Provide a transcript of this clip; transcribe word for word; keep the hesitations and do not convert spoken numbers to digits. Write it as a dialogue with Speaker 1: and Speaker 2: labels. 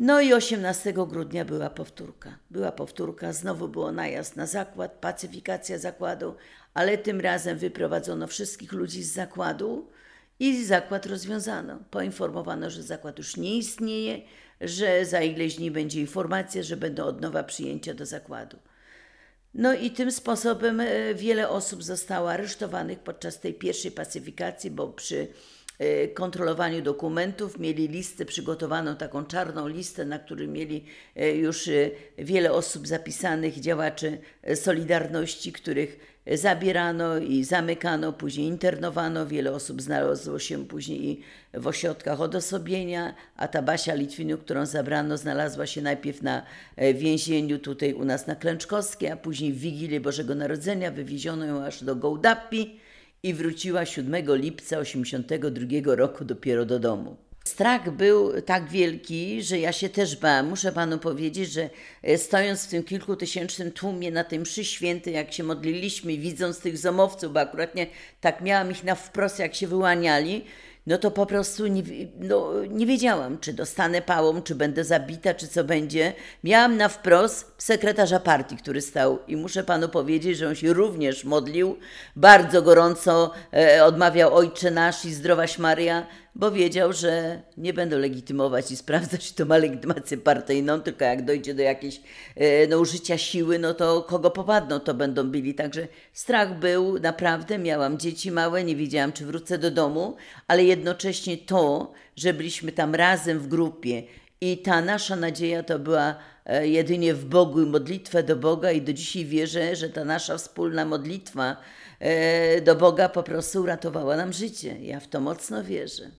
Speaker 1: No i osiemnastego grudnia była powtórka. Była powtórka, znowu było najazd na zakład, pacyfikacja zakładu, ale tym razem wyprowadzono wszystkich ludzi z zakładu i zakład rozwiązano. Poinformowano, że zakład już nie istnieje, że za ileś dni będzie informacja, że będą od nowa przyjęcia do zakładu. No i tym sposobem wiele osób zostało aresztowanych podczas tej pierwszej pacyfikacji, bo przy kontrolowaniu dokumentów mieli listę przygotowaną, taką czarną listę, na której mieli już wiele osób zapisanych, działaczy Solidarności, których zabierano i zamykano, później internowano. Wiele osób znalazło się później w ośrodkach odosobnienia, a ta Basia Litwinuk, którą zabrano, znalazła się najpierw na więzieniu tutaj u nas na Klęczkowskiej, a później w Wigilię Bożego Narodzenia wywieziono ją aż do Gołdapi i wróciła siódmego lipca osiemdziesiątego drugiego roku dopiero do domu. Strach był tak wielki, że ja się też bałam. Muszę panu powiedzieć, że stojąc w tym kilkutysięcznym tłumie na tej mszy świętej, jak się modliliśmy, widząc tych zomowców, bo akurat nie, tak miałam ich na wprost, jak się wyłaniali, no to po prostu nie, no, nie wiedziałam, czy dostanę pałą, czy będę zabita, czy co będzie. Miałam na wprost sekretarza partii, który stał i muszę panu powiedzieć, że on się również modlił, bardzo gorąco e, odmawiał Ojcze Nasz i Zdrowaś Maryja, bo wiedział, że nie będą legitymować i sprawdzać, czy to ma legitymację partyjną, tylko jak dojdzie do jakiejś e, no, użycia siły, no to kogo popadną, to będą bili. Także strach był, naprawdę, miałam dzieci małe, nie wiedziałam, czy wrócę do domu, ale jednocześnie to, że byliśmy tam razem w grupie i ta nasza nadzieja to była e, jedynie w Bogu i modlitwę do Boga i do dzisiaj wierzę, że ta nasza wspólna modlitwa e, do Boga po prostu uratowała nam życie. Ja w to mocno wierzę.